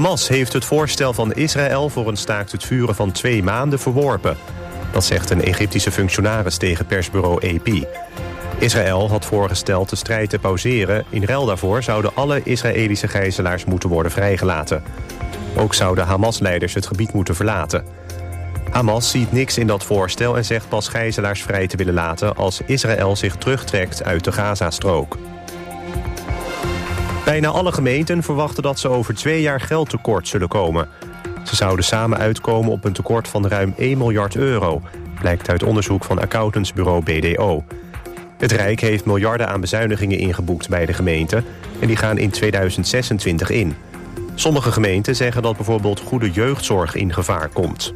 Hamas heeft het voorstel van Israël voor een staakt het vuren van 2 maanden verworpen. Dat zegt een Egyptische functionaris tegen persbureau AP. Israël had voorgesteld de strijd te pauzeren. In ruil daarvoor zouden alle Israëlische gijzelaars moeten worden vrijgelaten. Ook zouden Hamas-leiders het gebied moeten verlaten. Hamas ziet niks in dat voorstel en zegt pas gijzelaars vrij te willen laten als Israël zich terugtrekt uit de Gazastrook. Bijna alle gemeenten verwachten dat ze over 2 jaar geldtekort zullen komen. Ze zouden samen uitkomen op een tekort van ruim 1 miljard euro... blijkt uit onderzoek van accountantsbureau BDO. Het Rijk heeft miljarden aan bezuinigingen ingeboekt bij de gemeenten... en die gaan in 2026 in. Sommige gemeenten zeggen dat bijvoorbeeld goede jeugdzorg in gevaar komt.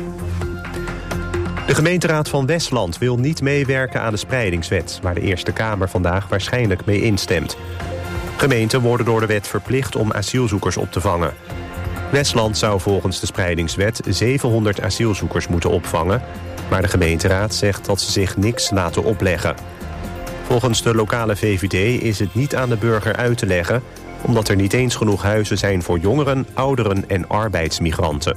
De gemeenteraad van Westland wil niet meewerken aan de spreidingswet... waar de Eerste Kamer vandaag waarschijnlijk mee instemt. Gemeenten worden door de wet verplicht om asielzoekers op te vangen. Westland zou volgens de spreidingswet 700 asielzoekers moeten opvangen... maar de gemeenteraad zegt dat ze zich niks laten opleggen. Volgens de lokale VVD is het niet aan de burger uit te leggen... omdat er niet eens genoeg huizen zijn voor jongeren, ouderen en arbeidsmigranten.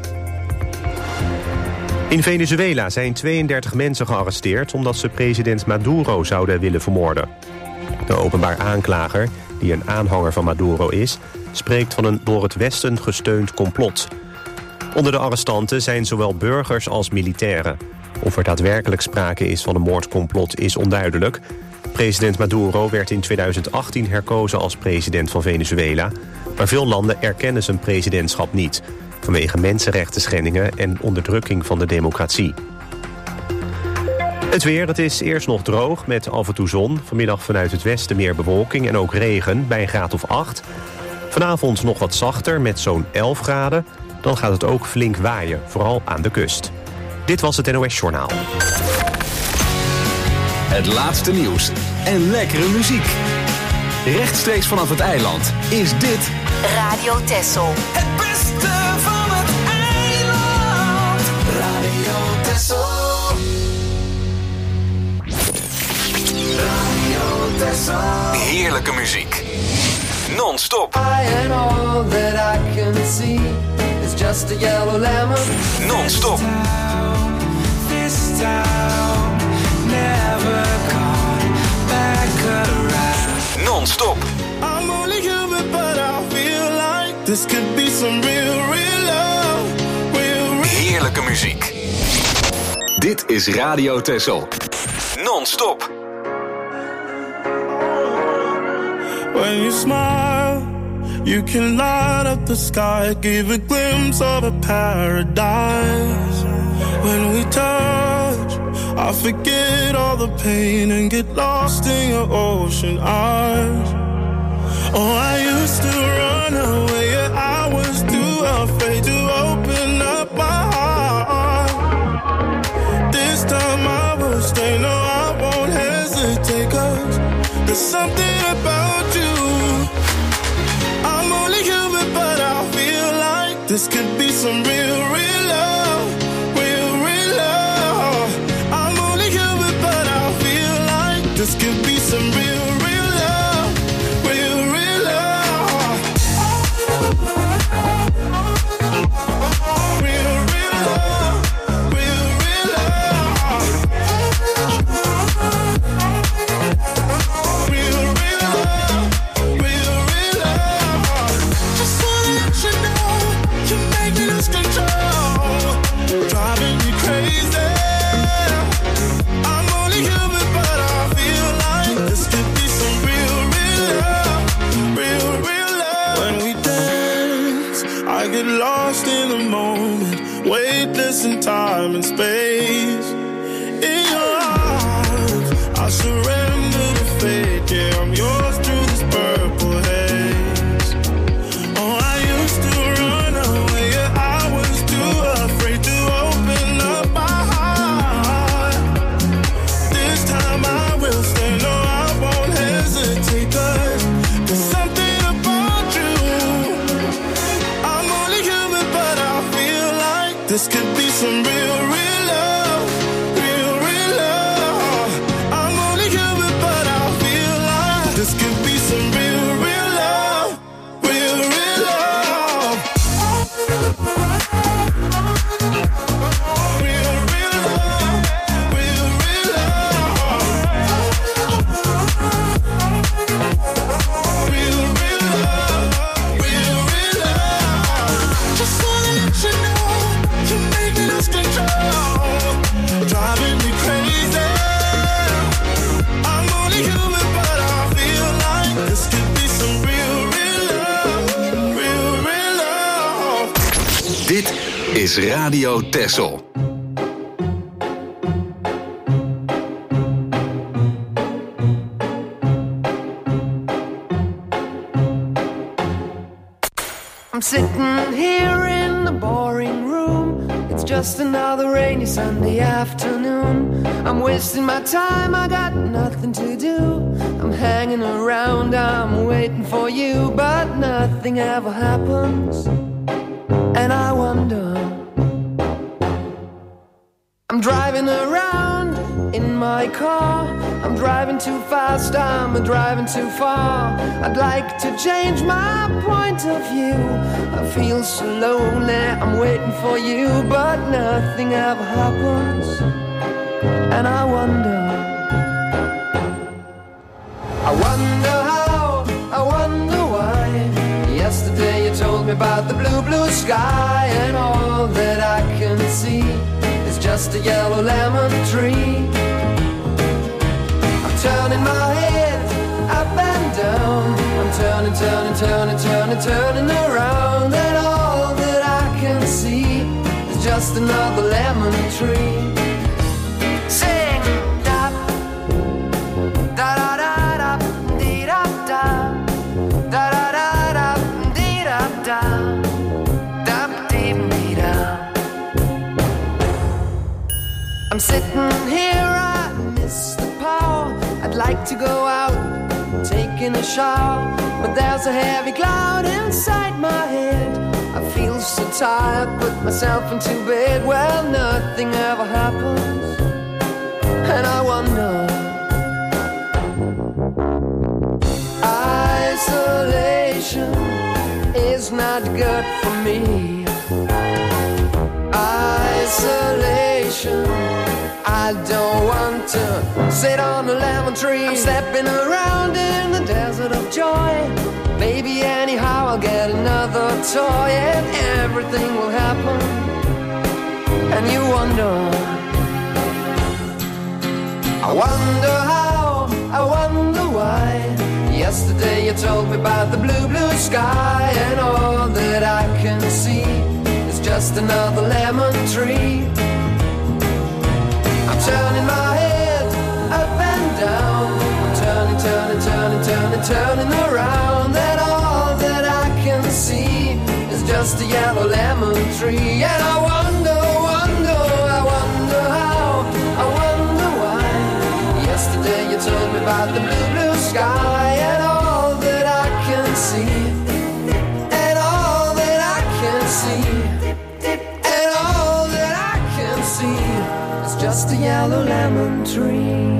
In Venezuela zijn 32 mensen gearresteerd... omdat ze president Maduro zouden willen vermoorden. De openbaar aanklager, die een aanhanger van Maduro is... spreekt van een door het Westen gesteund complot. Onder de arrestanten zijn zowel burgers als militairen. Of er daadwerkelijk sprake is van een moordcomplot is onduidelijk. President Maduro werd in 2018 herkozen als president van Venezuela... maar veel landen erkennen zijn presidentschap niet... vanwege mensenrechtenschendingen en onderdrukking van de democratie. Het weer, het is eerst nog droog met af en toe zon. Vanmiddag vanuit het westen meer bewolking en ook regen bij een graad of 8. Vanavond nog wat zachter met zo'n 11 graden. Dan gaat het ook flink waaien, vooral aan de kust. Dit was het NOS Journaal. Het laatste nieuws en lekkere muziek. Rechtstreeks vanaf het eiland is dit Radio Texel. Het beste van het eiland. Radio Texel. Radio Texel. heerlijke muziek. Non-stop. Non-stop. Non-stop. I'm only human, but I feel like this could be some real love. Heerlijke muziek. Dit is Radio Texel. Non-stop. When you smile, you can light up the sky, give a glimpse of a paradise. When we touch, I forget all the pain and get lost in your ocean eyes. Oh, I used to run away, yeah, I was too afraid to open up my heart. This time I will stay, no, I won't hesitate, 'cause there's something about you. I'm only human, but I feel like this could be some real love. Real love. I'm only human, but I feel like this could be some real love. Real love. Real love. Real love. Real love. Real love. Just wanna let you know, you make me lose control, driving me crazy. I'm only human, but I feel like this could be some real love. Real love. When we dance, I get lost in the moment, weightless in time and space. In your arms, I surrender to fate. Yeah, I'm yours through this purple haze. Oh, I used to run away, yeah, I was too afraid to open up my heart. This time I will stay, no, I won't hesitate, 'cause there's something about you. I'm only human, but I feel like this could be some real love. Real love. I'm only human, but I feel like this could be some real love. Real love. Dit is Radio Texel. I'm sitting here in the boring room. It's just another rainy Sunday afternoon. I'm wasting my time, I got nothing to do. I'm hanging around, I'm waiting for you, but nothing ever happens. And I wonder, I'm driving around in my car. I'm driving too fast, I'm driving too far. I'd like to change my point of view. I feel so lonely, I'm waiting for you, but nothing ever happens. And I wonder how, I wonder why. Yesterday you told me about the blue, blue sky, and all that I can see is just a yellow lemon tree. I'm turning my head up and down. I'm turning, turning, turning, turning, turning around, and all that I can see is just another lemon tree. Sing da da da da da dee da da da da da da dee da da da dee dee da. I'm sitting here, I miss the power. I'd like to go out, taking a shower, but there's a heavy cloud inside my head. I feel so tired, put myself into bed. Well, nothing ever happens, and I wonder. Isolation is not good for me. Isolation, I don't want to sit on a lemon tree. I'm stepping around in the desert of joy. Maybe anyhow I'll get another toy, and everything will happen. And you wonder, I wonder how, I wonder why. Yesterday you told me about the blue, blue sky, and all that I can see is just another lemon tree. I'm turning my head up and down. I'm turning, turning, turning, turning, turning around, and all that I can see is just a yellow lemon tree. And I wonder, wonder, I wonder how, I wonder why. Yesterday you told me about the blue, blue sky, and all that I can see, and all that I can see, and all that I can see is just a yellow lemon tree.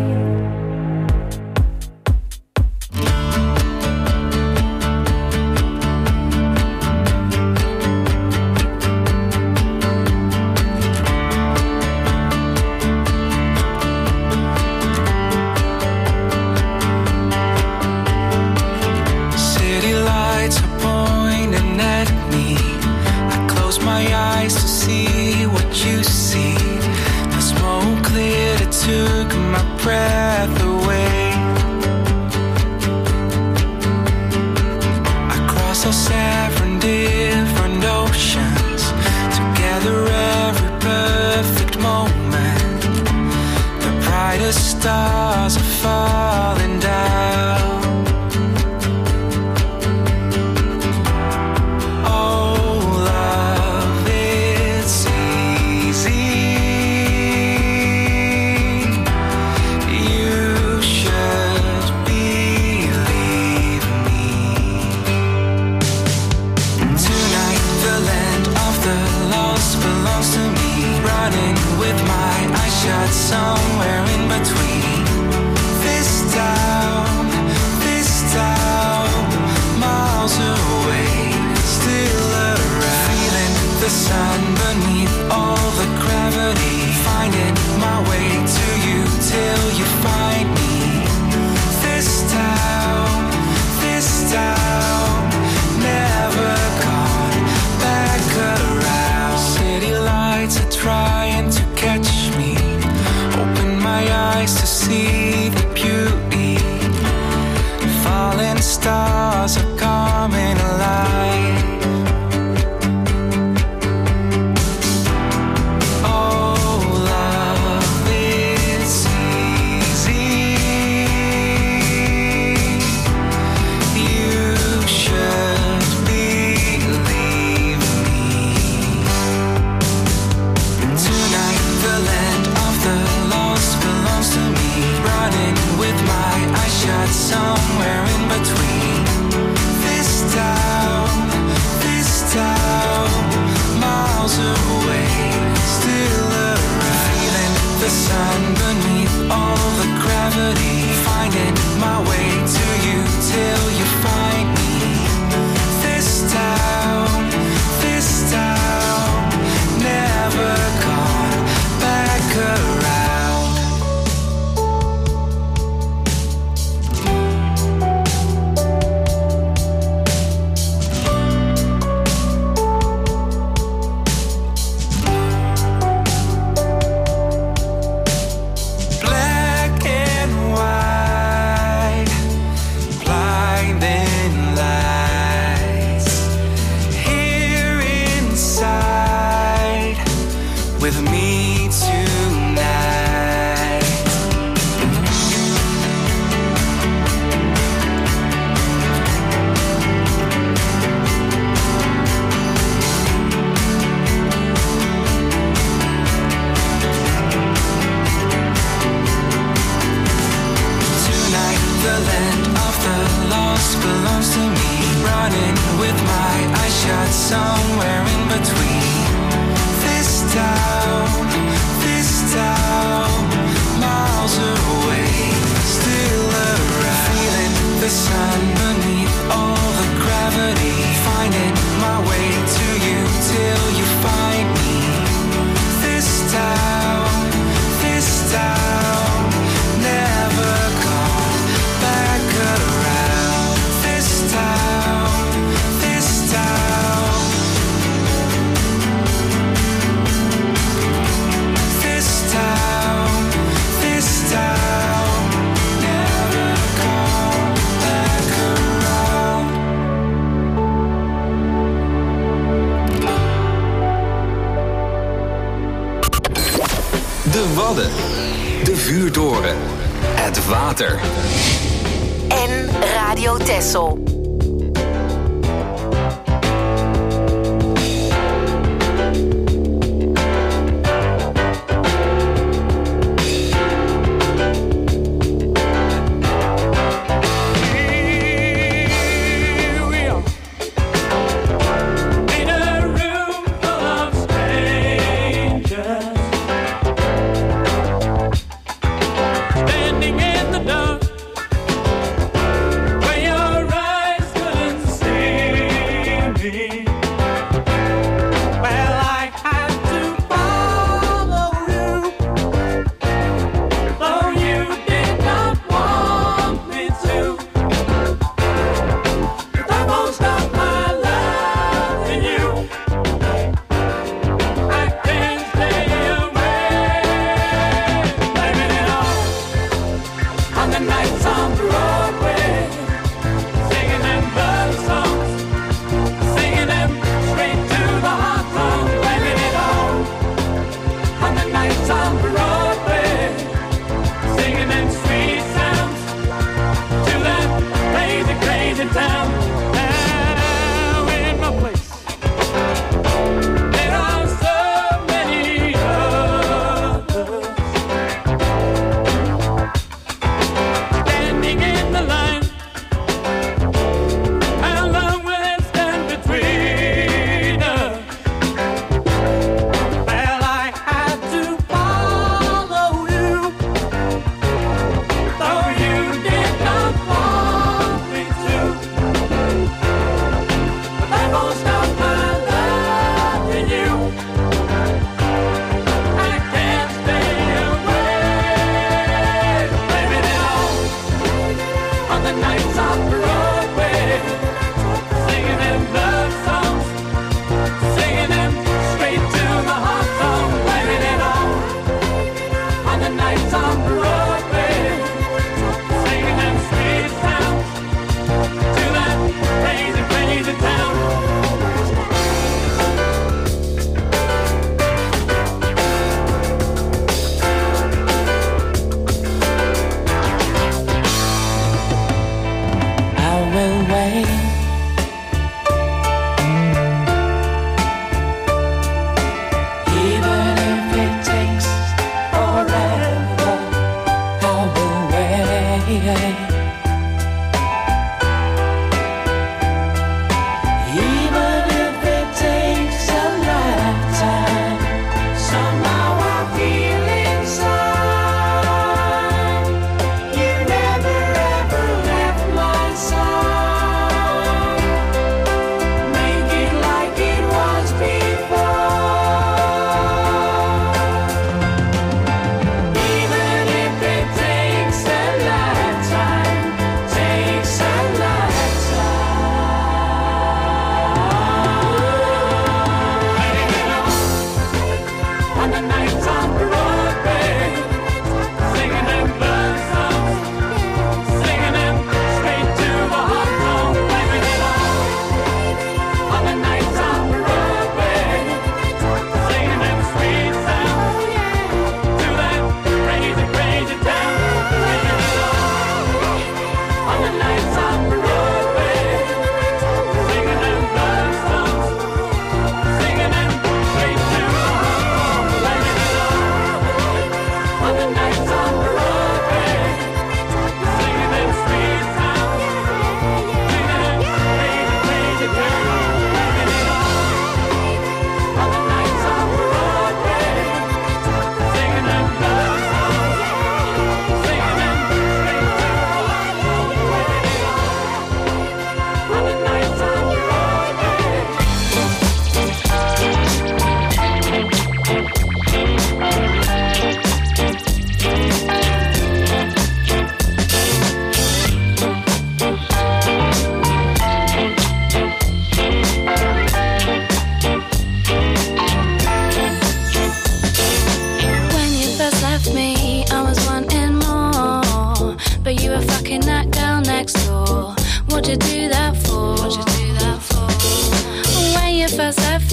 Stars are falling down. Oh, love, it's easy. You should believe me. Tonight, the land of the lost belongs to me. Running with my eyes shut somewhere in between. Miles away, still around. Feeling the sun beneath all the gravity. Finding my way to you till you find me. This town, never gone back around. City lights are trying to catch me. Open miles away, still around. Feeling the sun beneath all the gravity, finding my way to you till you find me. This town, never gone back around. Black and white, blinding lights, here inside with me tonight. Tonight the land of the lost belongs to me, running with my eyes shut somewhere in between. This town, miles away, still around. Feeling the sun beneath all the gravity, finding my way to you till you find me. This town, never gone back around. This town. This town, never gone back around. De Wadden, de Vuurtoren, het water. En Radio Texel. Standing in the dark, where you're right.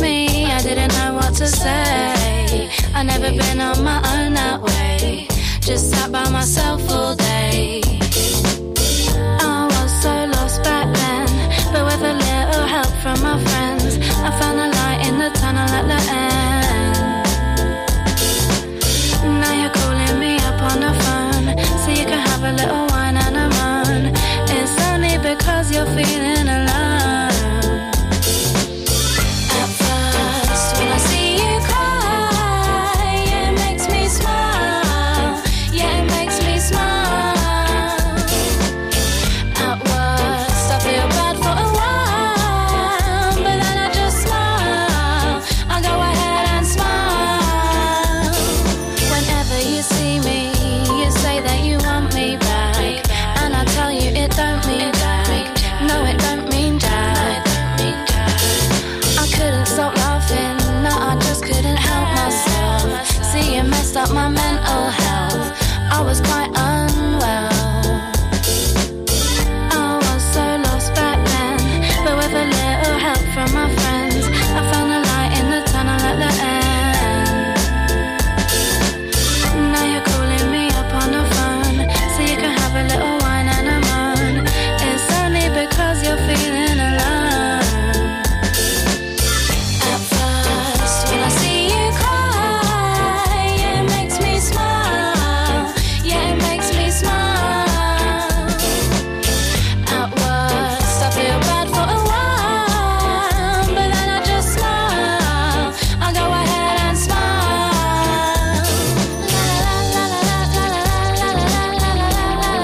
me, I didn't know what to say. I never been on my own that way. Just sat by myself all day. I was so lost back then, but with a little help from my friends, I found a light in the tunnel at the end. Now you're calling me up on the phone, so you can have a little wine and a moan. It's only because you're feeling alone. At first, when I see you cry, it makes me smile. Yeah, it makes me smile. At worst, I feel bad for a while, but then I just smile. I go ahead and smile. Whenever you see me, you say that you want me back, and I tell you it don't mean back. No, it don't mean that. I couldn't stop laughing, no, I just couldn't help myself. See, it messed up my mental health. I was quite unwell. I was so lost back then, but with a little help from my friends, I found a light in the tunnel at the end. Now you're calling me up on the phone, so you can have a little wine and a moan. It's only because you're feeling alone. At first, when I see you cry, it makes me smile. Yeah, it makes me smile. At worst, I feel bad for a while, but then I just smile. I go ahead and smile. La la la la la la la la la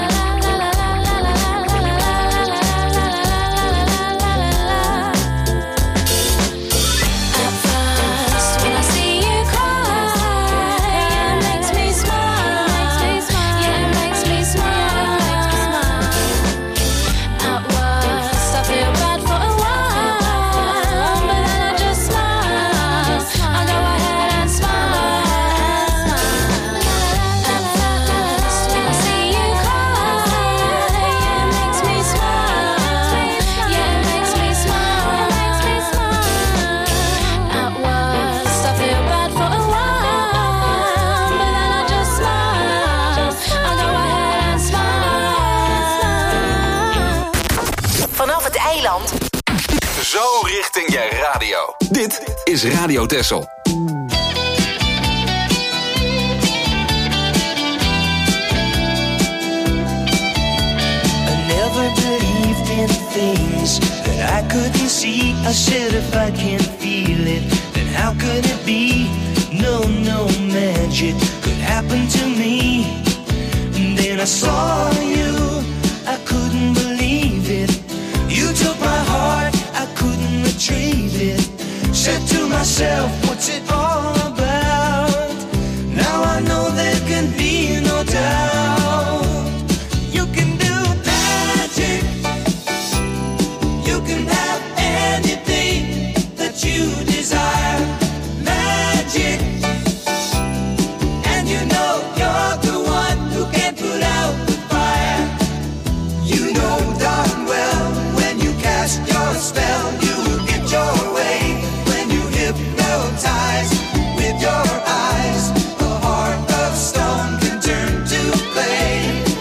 At first, when I see you cry, it makes me smile. Yeah, it makes me smile. At worst, I feel bad for a while, but then I just smile. I go ahead and smile. At first, when I see you cry, it makes me smile. Yeah, it makes me smile. At worst, I feel bad for a while, but then I just smile. I go ahead and smile. Vanaf het eiland. Zo richting je radio. Dit is Radio Texel. I never believed in things that I couldn't see. I said if I can't feel it, then how could it be? No, no magic could happen to me. And then I saw you, I couldn't believe it. You took my heart, I couldn't retrieve it. Said to myself, what's it all about? Now I know there can be no doubt. You can do magic. You can have anything that you desire. Magic. And you know you're the one who can put out the fire. You know darn well when you cast your spell, you will get your way. When you hypnotize with your eyes, a heart of stone can turn to clay.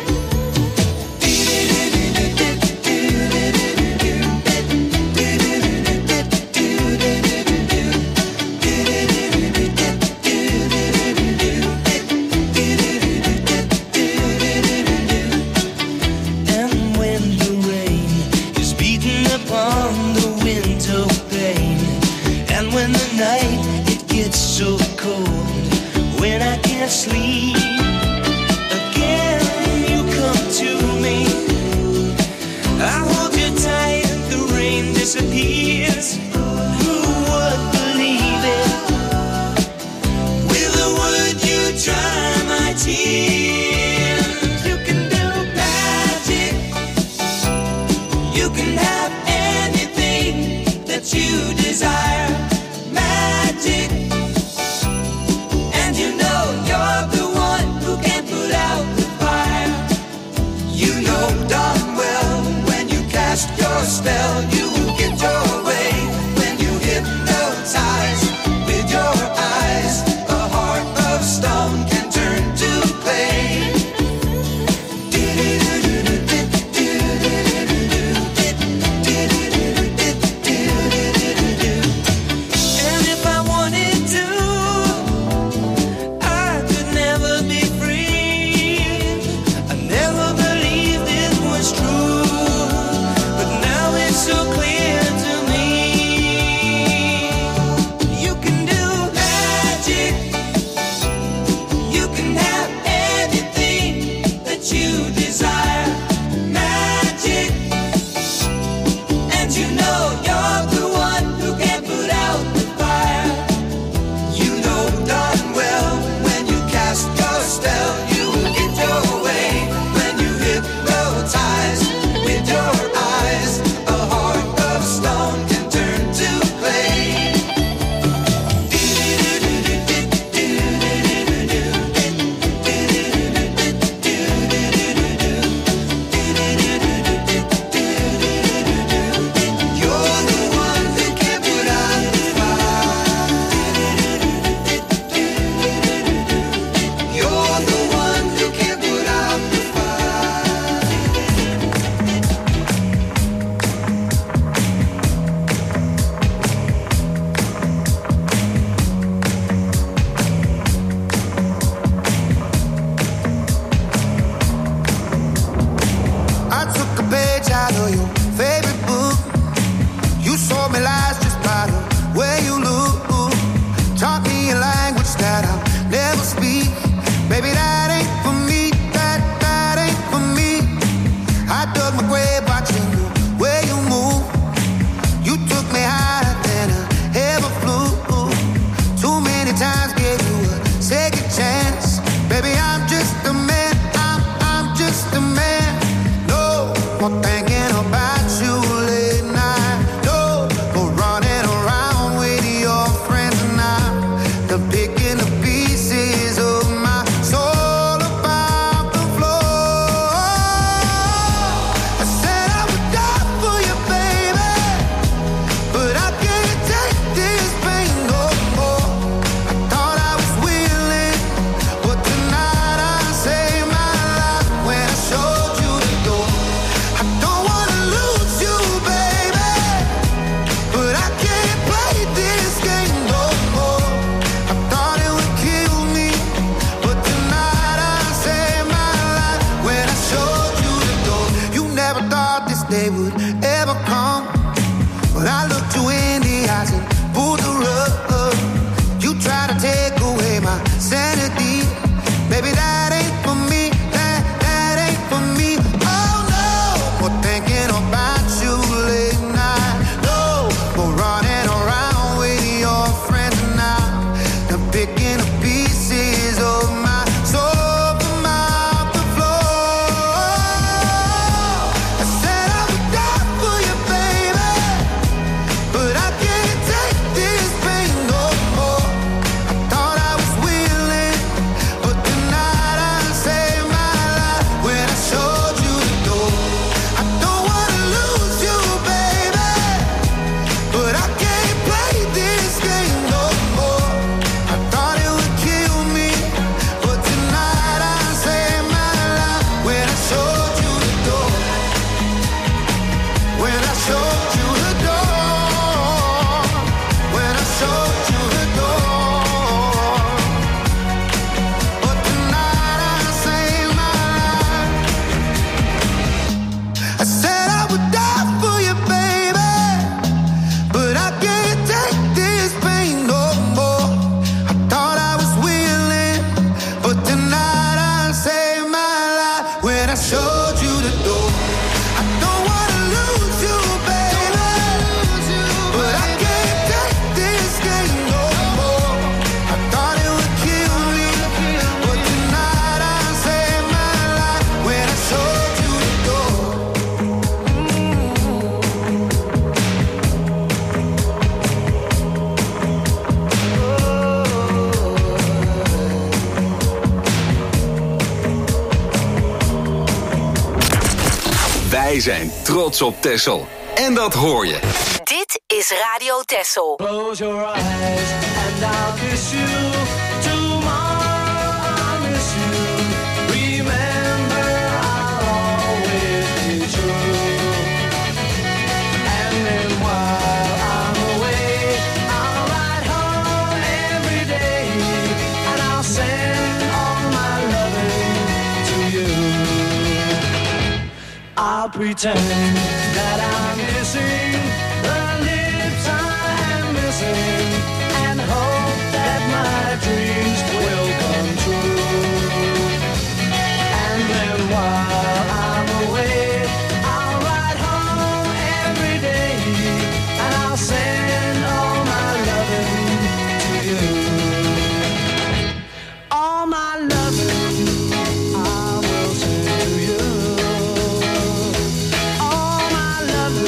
And when the rain is beating upon the window pane, and when the night it gets so cold, when I can't sleep, again you come to me. I hold you tight, the rain disappears. Who would believe it? With a word you dry my tears. You can do magic. You can have anything that you desire. Magic. And you know you're the one who can put out the fire. You know darn well when you cast your spell, you will get your Taught me a language that I'll never speak. Baby, that ain't for me, that ain't for me. I dug my grave watching the way you move. You took me higher than I ever flew. Too many times gave you a second chance. Baby, I'm just a man, I'm just a man. No more thinking about you late night. No more running around with your friends and I'm picking the pieces of my soul about the floor. I said I would die for you, baby, but I can't take this pain no more. I thought I was willing, but tonight I saved my life when I showed you the door. I don't wanna lose you, baby, but I can't play this game no more. I thought it would kill me, but tonight I saved my life when I showed you the door. You never thought this day would ever come, but I looked you in the eyes and pulled the rug. You tried to take away my sanity. Baby, that ain't for me, that ain't for me. Oh no, more thinking about you late night. No more running around with your friends now. I'm picking up pieces of my soul from out the floor. I said I would die for you, baby, but I can't take this pain no more. I thought I was willing, but tonight I saved my life when I showed you the door. I don't wanna lose you, baby, but I can't play this game no more. I thought it would kill me, but tonight I saved my life when I showed you the door. When I showed you the door. When I showed you the door. But tonight I saved my life. I said I would die for you, baby, but I can't take this pain no more. I thought I was willing, but tonight I saved my life when I showed you the door. I don't wanna lose you, baby, but I can't take this game no more. I thought it would kill me, but tonight I saved my life when I showed you the door. Wij zijn trots op Texel. En dat hoor je. Dit is Radio Texel. Close your eyes and I'll kiss you. Tomorrow I'll miss you. Remember, I'll always be true. And then while I'm away, I'll ride home every day, and I'll send all my loving to you. I'll pretend that I'm missing the lips I am missing, and hope that my dreams will come true. And then while I'm away, I'll ride home every day, and I'll send all my loving to you. All my loving I will send to you. All my loving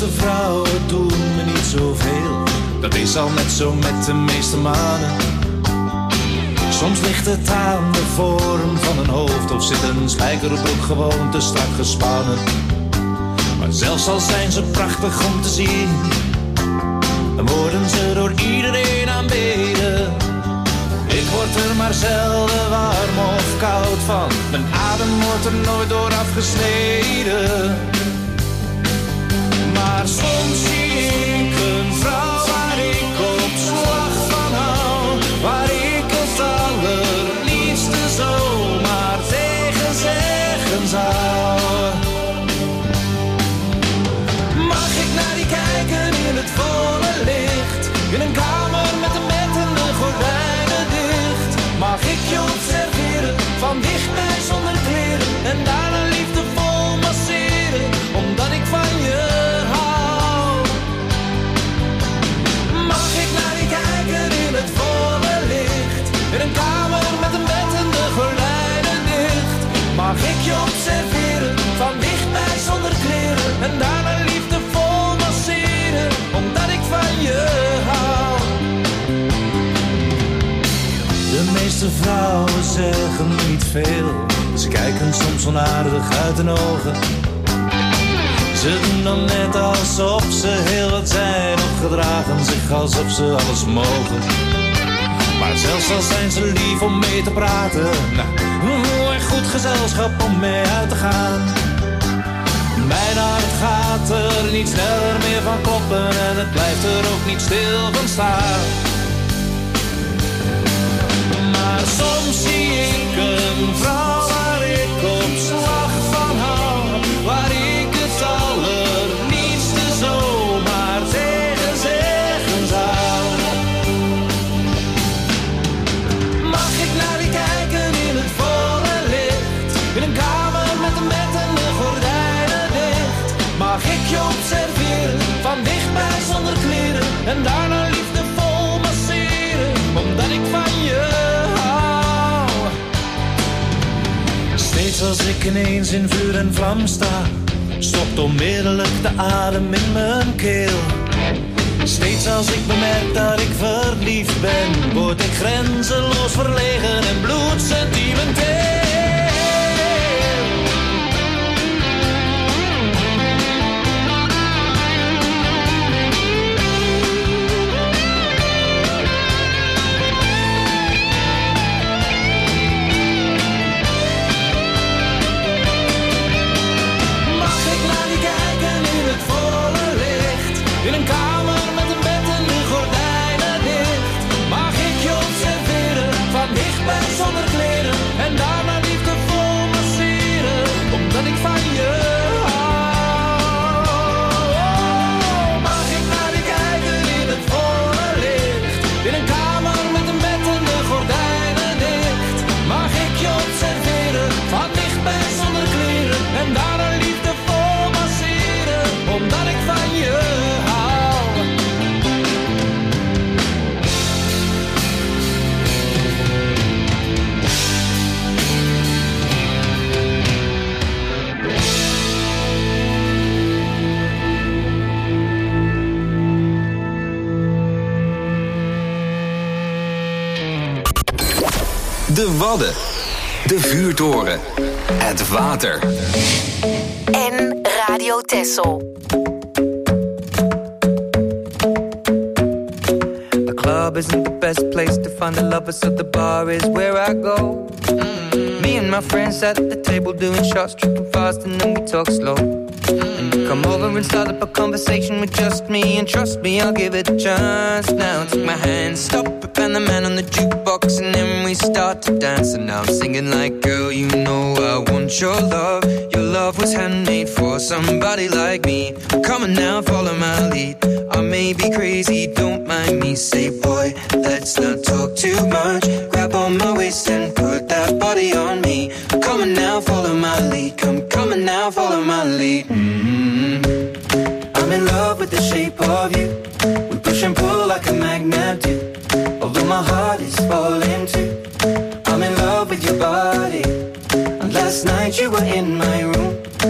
meeste vrouwen doen me niet zoveel. Dat is al net zo met de meeste mannen. Soms ligt het aan de vorm van een hoofd, of zit een spijkerbroek gewoon te strak gespannen. Maar zelfs al zijn ze prachtig om te zien, dan worden ze door iedereen aanbeden. Ik word er maar zelden warm of koud van, mijn adem wordt er nooit door afgesneden. Maar soms zie ik een vrouw waar ik op slag van hou, waar ik het allerliefste zomaar tegen zeggen zou. Mag ik naar die kijken in het volle licht, in een kamer met een bed en de gordijnen dicht? Mag ik je observeren, van dichtbij zonder kleren, en daarna liefdevol masseren, omdat ik van je hou? Mag ik naar die kijken in het volle licht, in een kamer met een bed en de gordijnen dicht? Mag ik je observeren, van dichtbij zonder kleren, en daarna liefdevol masseren, omdat ik van je hou? De meeste vrouwen zeggen niet veel, ze kijken soms onaardig uit hun ogen. Ze doen dan net alsof ze heel wat zijn, of gedragen zich alsof ze alles mogen. Maar zelfs al zijn ze lief om mee te praten, nou, en goed gezelschap om mee uit te gaan. Mijn hart gaat er niet sneller meer van kloppen, en het blijft er ook niet stil van staan. Maar soms zie ik een vrouw waar ik op slag van hou, waar ik het allerliefste zomaar tegen zeggen zou. Mag ik naar die kijken in het volle licht, in een kamer met een bed en de gordijnen dicht? Mag ik je observeren, van dichtbij zonder kleren, en daarna liefdevol masseren, omdat ik van je hou? Steeds als ik ineens in vuur en vlam sta, stopt onmiddellijk de adem in mijn keel. Steeds als ik bemerk dat ik verliefd ben, word ik grenzeloos verlegen en bloedsentimenteel. In een kamer met een bed en de gordijnen dicht. Mag ik je observeren, van dichtbij zonder kleren, en daarna liefdevol masseren, omdat ik van je hou? Mag ik naar je kijken in het volle licht, in een kamer met een bed en de gordijnen dicht? Mag ik je observeren, van dichtbij zonder kleren, en daarna liefdevol masseren, omdat ik van je hou? De Wadden, de vuurtoren, het water. En Radio Texel. The club isn't the best place to find the lovers, so the bar is where I go. Me and my friends at the table doing shots, tripping fast, and then we talk slow. And you come over and start up a conversation with just me, and trust me, I'll give it a chance. Now take my hand, stop it, and the man on the jukebox, and then we start to dance. And now I'm singing like, girl, you know I want your love. Your love was handmade for somebody like me. Come on now, follow my lead. I may be crazy, don't mind me. Say, boy, let's not talk too much. Grab on my waist and put that body on me. Come on now, follow my lead. Come on now, follow my lead. I'm in love with the shape of you. We push and pull like a magnet do. Although my heart is falling too. I'm in love with your body. And last night you were in my room, and now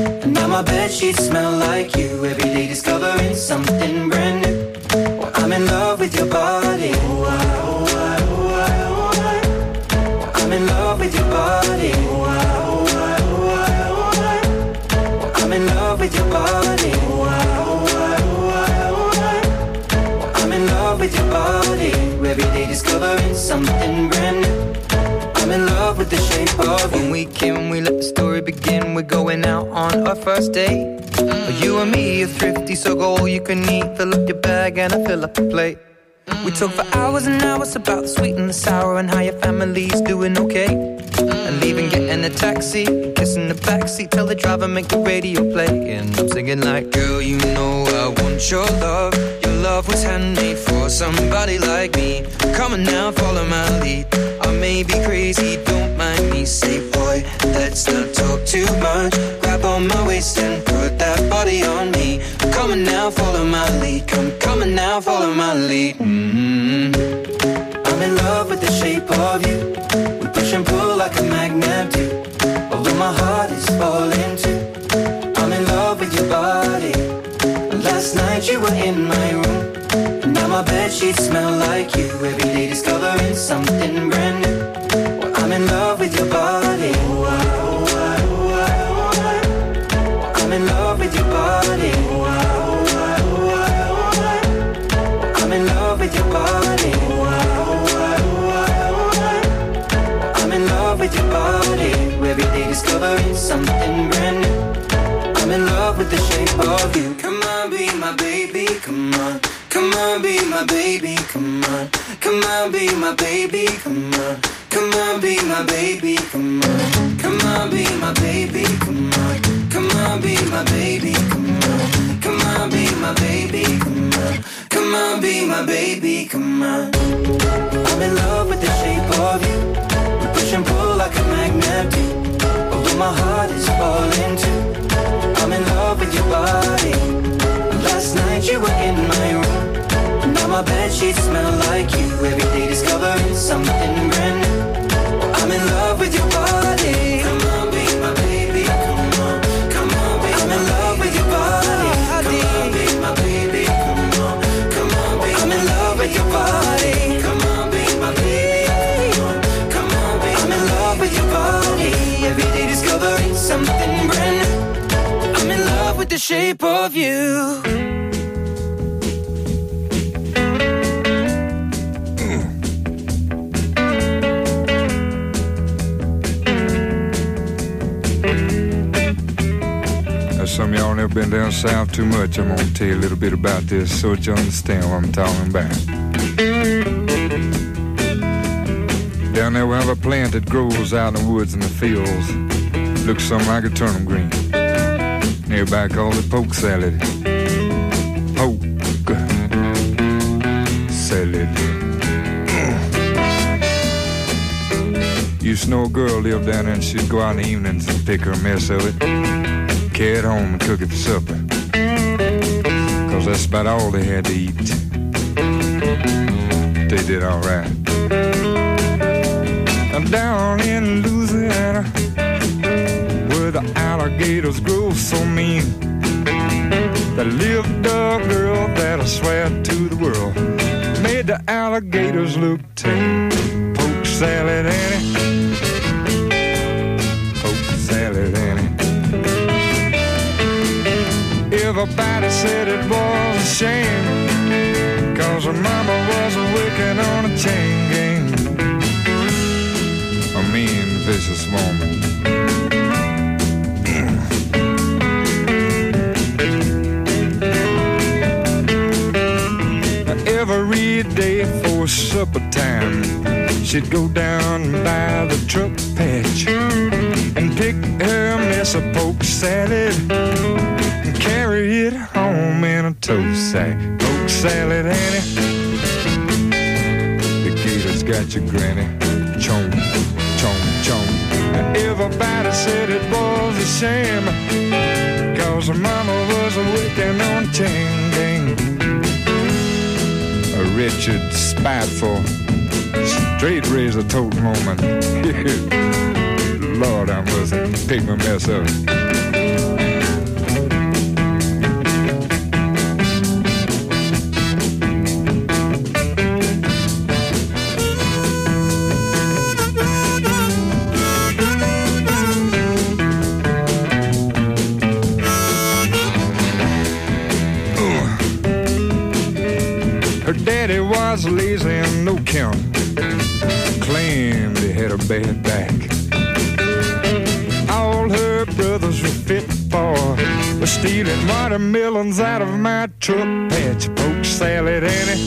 my bedsheets smell like you. Every day discovering something brand new. Well, I'm in love with your body. Oh, I, oh, I, oh, I, oh, I. Well, I'm in love with your body. Oh, I, oh, I, oh, I, oh, I. Well, I'm in love with your body. Oh, I, oh, I, oh, I, oh, I. Well, I'm in love with your body. Every day discovering something brand new. I'm in love with the shape of you. When we came, we let the story begin. We're going out on our first date. You and me are thrifty, so go all you can eat. Fill up your bag and I fill up the plate. We talk for hours and hours about the sweet and the sour and how your family's doing okay. And leaving, getting a taxi, kissing the backseat, tell the driver make the radio play. And I'm singing like, girl, you know I want your love. Your love was handmade for somebody like me. Come on now, follow my lead. I may be crazy, don't mind me. Say, boy, let's not talk too much. Grab on my waist and put that body on me. Come on now, follow my lead. Come on now, follow my lead. I'm in love with the shape of you. We push and pull like a magnet do. Although my heart is falling too. I'm in love with your body. Last night you were in my room. And now my bedsheets smell like you. Every day discovering something brand new. Well, I'm in love with your body. Oh, I, oh, I, oh, I, oh, I. Well, I'm in love with your body. Oh, I, oh, I, oh, I, oh, I. Well, I'm in love with your body. Oh, I, oh, I, oh, I, oh, I. Well, I'm in love with your body. Every day discovering something brand new. I'm in love with the shape of you. Come on, be my baby, come on. Come on, be my baby, come on. Come on, be my baby, come on. Come on, be my baby, come on. Come on, be my baby, come on. Come on, be my baby, come on. Come on, be my baby, come on. Come on, be my baby, come on. I'm in love with the shape of you. We push and pull like a magnet do. Although my heart is falling too. I'm in love with your body. Last night you were in my room. Now my bedsheets smell like you. Every day discovering something brand new. I'm in love with your body. Come on, be my baby. Come on, come on, be I'm in love with your body. Come on, be my baby. Come on, come on, be I'm in love with your body. Come on, be my baby. Come on, come on, be I'm in love with your body. Every day discovering something brand new. I'm in love with the shape of you. Some of y'all never been down south too much. I'm gonna tell you a little bit about this so that you understand what I'm talking about. Down there we have a plant that grows out in the woods and the fields. Looks something like a turnip green. Everybody calls it poke salad. Poke salad. Used to know a girl lived down there and she'd go out in the evenings and pick her a mess of it. Carry it home and cook it for supper. Cause that's about all they had to eat. They did alright. Down in Louisiana, where the alligators grow so mean, there lived a girl that I swear to the world made the alligators look tame. Poke salad, Annie. Poke salad, Annie. Everybody said it was a shame, cause her mama was working on a chain gang. A mean, vicious woman. Every day for supper time, she'd go down by the truck patch and pick her mess of poke salad and carry it home in a tow sack. Poke salad, Annie. The gator's got your granny. Chomp, chomp, chomp. And everybody said it was a shame, cause her mama was working on a chain gang. A wretched, spiteful, straight razor toting woman. Lord, I must pick my mess up. daddy was lazy and no count. Claimed he had a bad back. All her brothers were fit for was stealing watermelons out of my truck. Patch poke salad, Annie.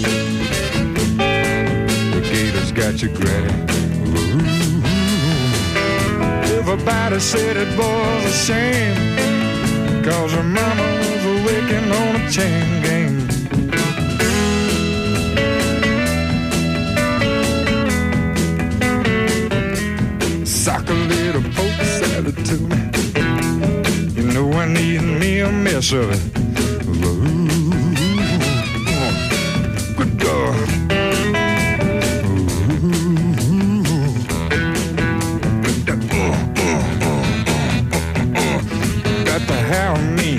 The gators got you, granny. Ooh. Everybody said it was a shame, 'cause her mama was working on a chain gang. Sock a little poke salad to me. You know I need me a mess of it. Ooh. Good dog. Got to have me.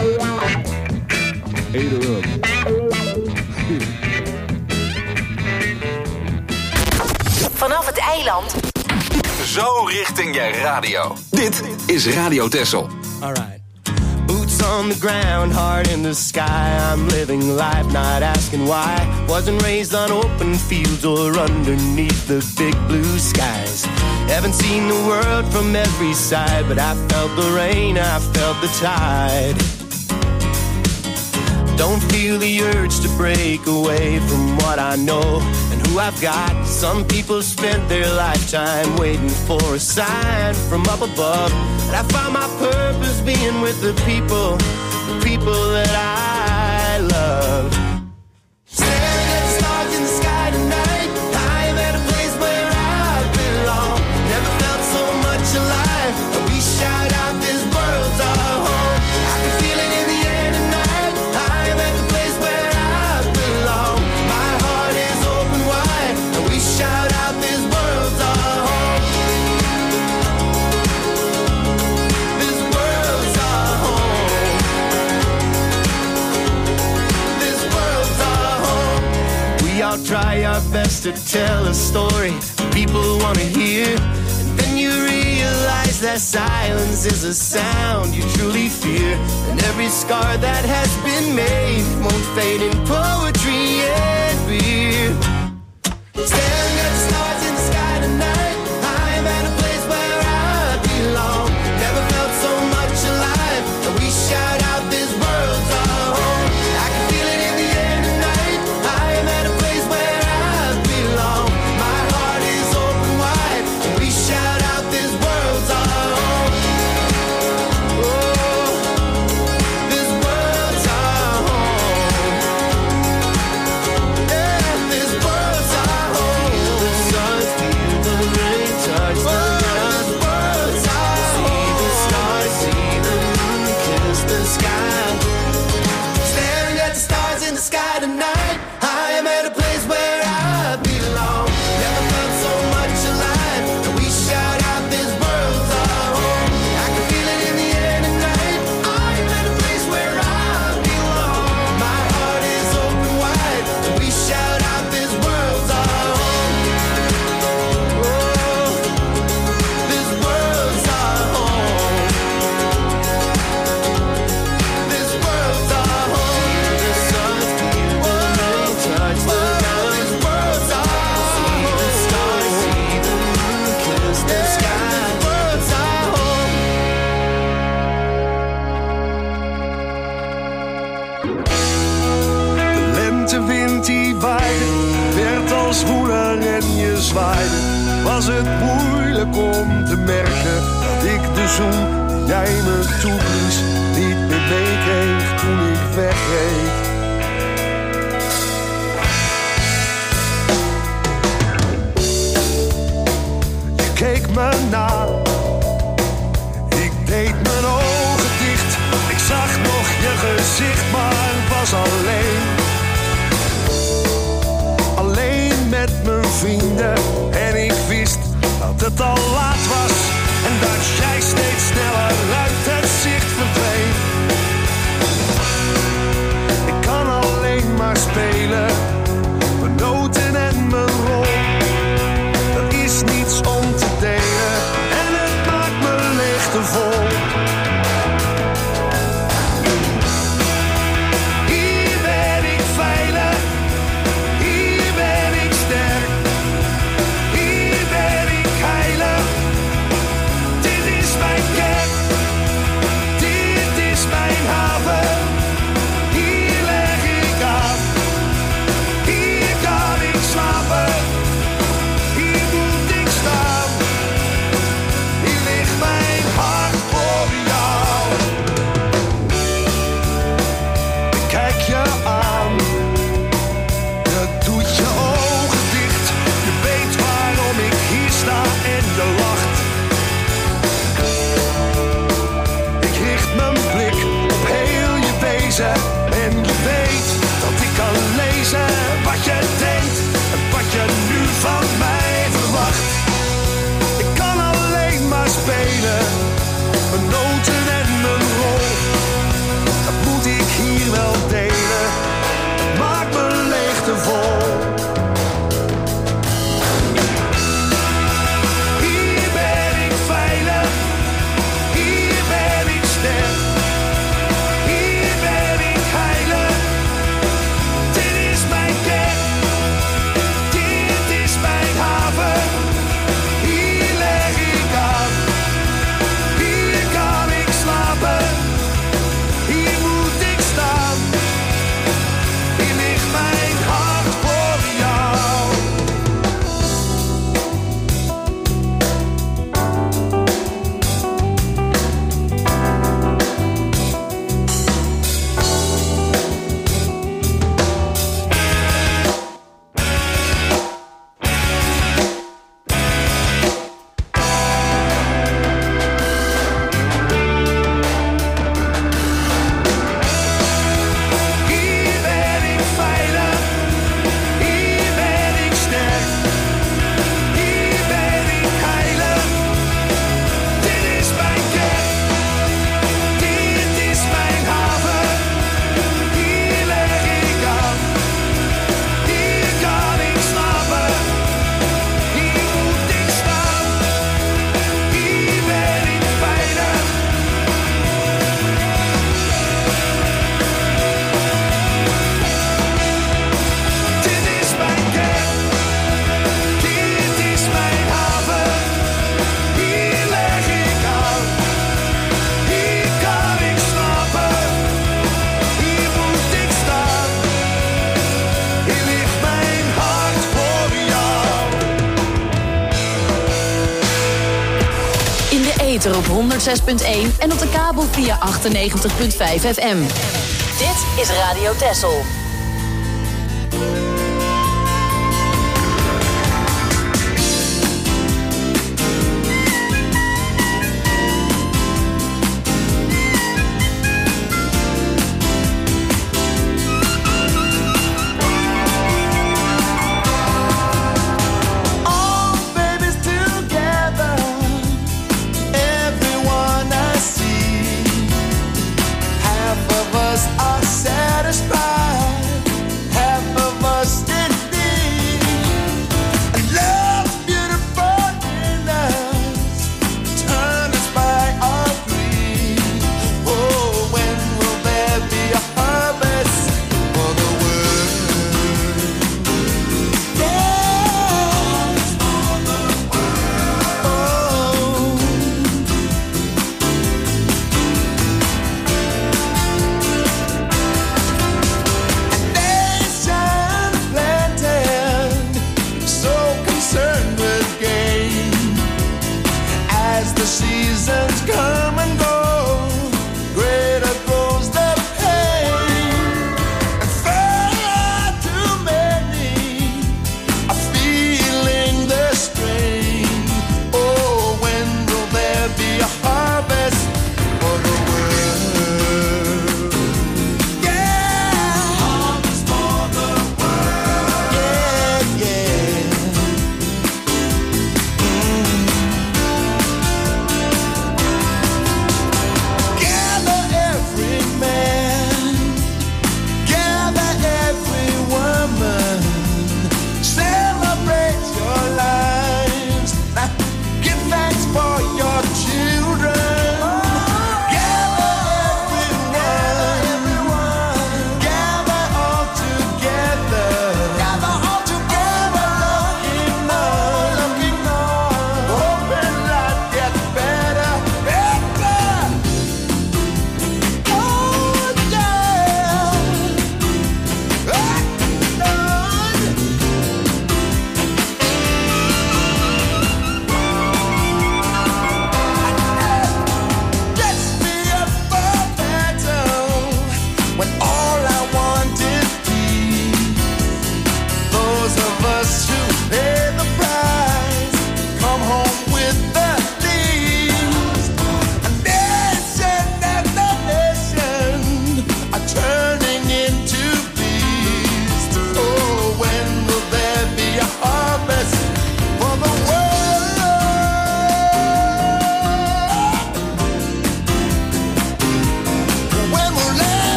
Eat her up. Vanaf het eiland. Zo richting je radio. Dit is Radio Texel. Alright. Boots on the ground, heart in the sky. I'm living life, not asking why. Wasn't raised on open fields or underneath the big blue skies. Haven't seen the world from every side, but I felt the rain, I felt the tide. Don't feel the urge to break away from what I know and who I've got. Some people spent their lifetime waiting for a sign from up above. And I found my purpose being with the people that I love. Staring at the stars in the sky tonight, I'm at a place where I belong. Never felt so much alive, and we shout out this world's our home. I can feel it in the air tonight, I'm at the place where I belong. My heart is open wide, and we shout out this world's our home. This world's our home. This world's our home. We all try our best to tell a story people want to hear, and then you realize that silence is a sound you truly fear. And every scar that has been made won't fade in poetry and beer. Staring at the stars in the sky tonight, I'm at a place where I belong. Never felt so much alive, and we shout out this world's our home. I can feel it in the air tonight, I'm at a place where I belong. My heart is open wide, and we shout out this world's our home. Oh, this world's our home. Yeah, this world's our home. The sun, feel the rain, touch the ground. This world's our home. See the stars, see the moon, kiss the sky. Staring at the stars in the sky tonight, I am at a place where I belong. Never felt so much alive, and we shout out this world's our home. I can feel it in the air tonight, I am at a place where I belong. My heart is open wide, and we shout out this world's our home. Oh, this world's our home. This world's our home. The sun, feel the rain, touch the ground. This world's our home. See the stars, see the moon, kiss the sky. This world's our home. De lentewind die waaide, werd als woeler en je zwaaide. Was het moeilijk om te merken dat ik de zoen die jij me toeblies niet meer meekreeg toen ik wegreed. Je keek me na, ik deed mijn ogen dicht. Ik zag nog je gezicht, maar was alleen. Alleen met mijn vrienden en ik wist dat het al laat was en dat jij steeds sneller uit het zicht verdween. Ik kan alleen maar spelen, mijn noten en mijn rol. Er is niets om te delen en het maakt me leeg te vol. Hier ether op 106.1 en op de kabel via 98.5 FM. Dit is Radio Texel. Are satisfied. Half of us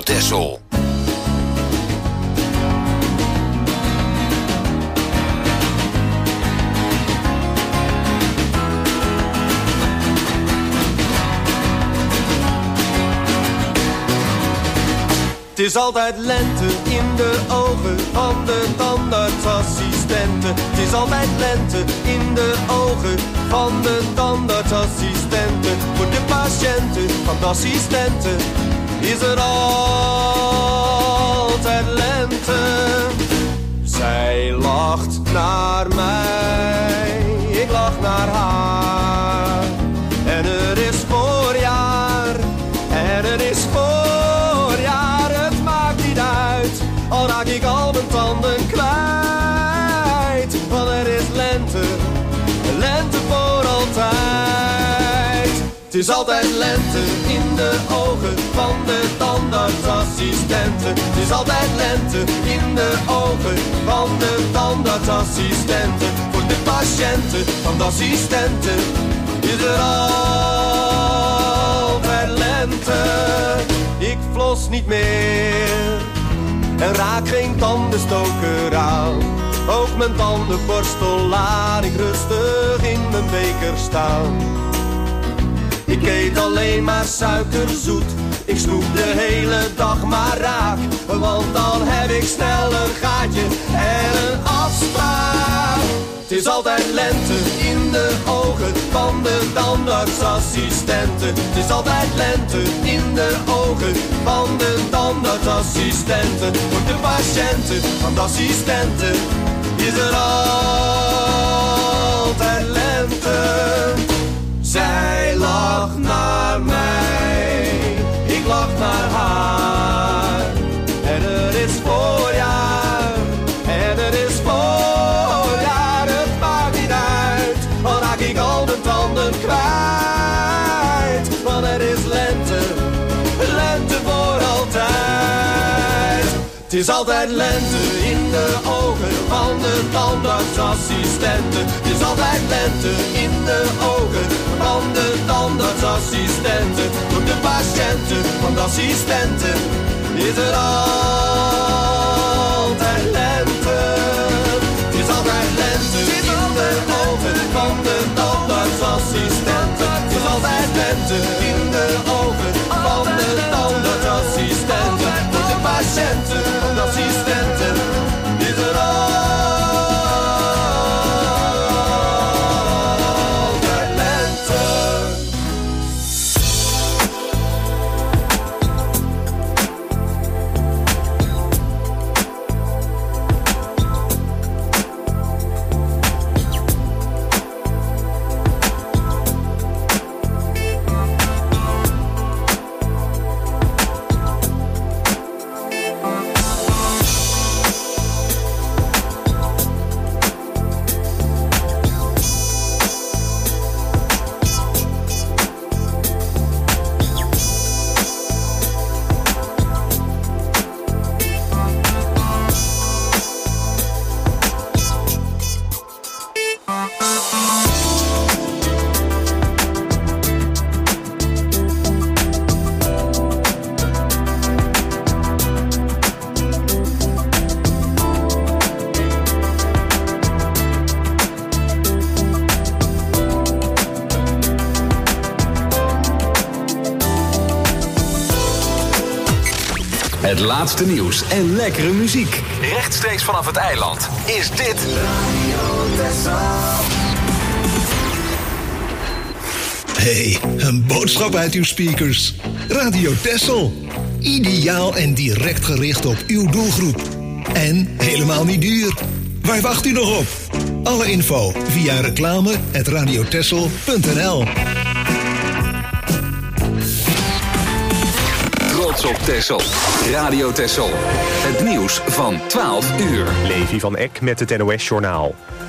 Texel. Het is altijd lente in de ogen van de tandartsassistenten. Het is altijd lente in de ogen van de tandartsassistenten. Voor de patiënten van de assistenten is er altijd lente. Zij lacht naar mij, ik lach naar haar. En er is voorjaar, en er is voorjaar. Al raak ik al mijn tanden kwijt. Want er is lente, lente voor altijd. Het is altijd lente in de ogen van de tandartsassistenten. Het is altijd lente in de ogen van de tandartsassistenten. Voor de patiënten van de assistenten is er altijd lente. Ik flos niet meer en raak geen tandenstoker aan. Ook mijn tandenborstel laat ik rustig in mijn beker staan. Ik eet alleen maar suikerzoet, ik snoep de hele dag maar raak. Want dan heb ik snel een gaatje en een afspraak. Het is altijd lente in de ogen van de tandartsassistenten. Het is altijd lente in de ogen van de tandartsassistenten. Voor de patiënten van de assistenten is er altijd lente. Zij lacht naar mij, ik lach naar haar. En er is voorjaar, en er is voorjaar. Het maakt niet uit, al raak ik al mijn tanden kwijt. Want er is lente, lente voor altijd. Het is altijd lente in de ogen van de tandartsassistenten. Het is altijd lente in de ogen van de tandartsassistenten. Voor de patiënten van de assistenten is er altijd lente. Het is altijd lente in de ogen van de tandartsassistenten. Het is altijd lente in de ogen van de tandartsassistenten. Voor de patiënten van de assistenten is er altijd lente. Het laatste nieuws en lekkere muziek. Rechtstreeks vanaf het eiland is dit Hey, een boodschap uit uw speakers. Radio Texel. Ideaal en direct gericht op uw doelgroep. En helemaal niet duur. Waar wacht u nog op? Alle info via reclame@radiotexel.nl. Trots op Texel. Radio Texel. Het nieuws van 12 uur. Levi van Eck met het NOS-journaal.